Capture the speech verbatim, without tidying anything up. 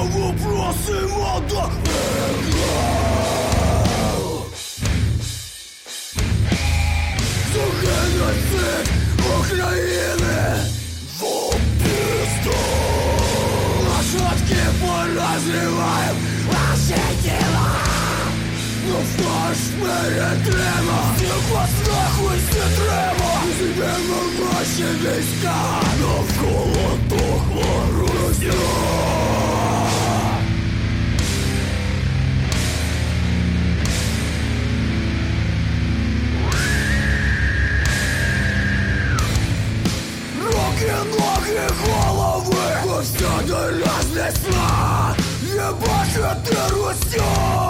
Кого просимо до за геноцид України в убийство. Лошадки поразрываем наши тела, но фарш перетримав. Всіх вас нахуй не треба. Зіб'ємо наші війська навколо того Росія. Руки, ноги, голови повсюди рознесла. Єбать, ти Росія.